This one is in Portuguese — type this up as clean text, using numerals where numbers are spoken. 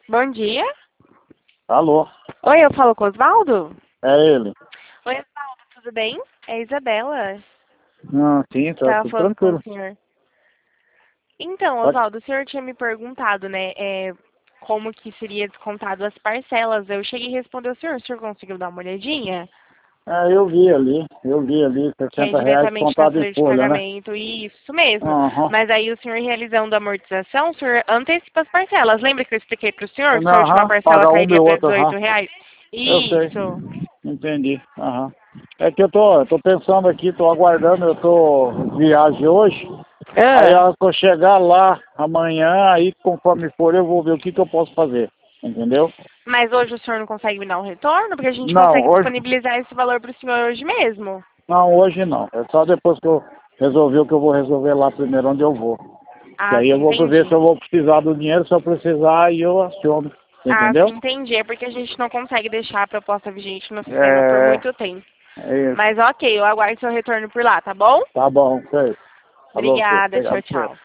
Bom dia. Alô, Oi, eu falo com o Osvaldo? é ele. Oi, Osvaldo, tudo bem? É a Isabela. Não, sim, tá Tava tudo falando com o tranquilo. senhor. Então, Pode... Osvaldo, o senhor tinha me perguntado, né, como que seria descontado as parcelas. Eu cheguei e respondi ao senhor. O senhor conseguiu dar uma olhadinha? Eu vi ali, Que é R$ 60 diretamente na contado em folha de folha, né? pagamento. Isso mesmo. Aham. Mas aí o senhor realizando a amortização, o senhor antecipa as parcelas. Lembra que eu expliquei para o senhor que se a última Aham, parcela paga uma e cairia para outra, aham. R$ 18? Eu sei, Isso. entendi, aham. É que eu tô pensando aqui, tô aguardando, eu tô de viagem hoje. Aí a Ah. hora que eu chegar lá amanhã, aí conforme for eu vou ver o que que eu posso fazer, entendeu? Mas hoje o senhor não consegue me dar um retorno? Porque a gente Não, consegue hoje, disponibilizar esse valor para o senhor hoje mesmo. não, hoje não. É só depois que eu resolver o que eu vou resolver lá primeiro onde eu vou. E Ah, aí eu sim, vou ver se entendi. eu vou precisar do dinheiro, se eu precisar, aí eu aciono. Ah, Entendeu? sim, entendi. É porque a gente não consegue deixar a proposta vigente no sistema por É, muito tempo. é isso. Mas ok, eu aguardo seu retorno por lá, tá bom? Tá bom, sei. Falou, você. Obrigada, tchau, Obrigado, você. tchau.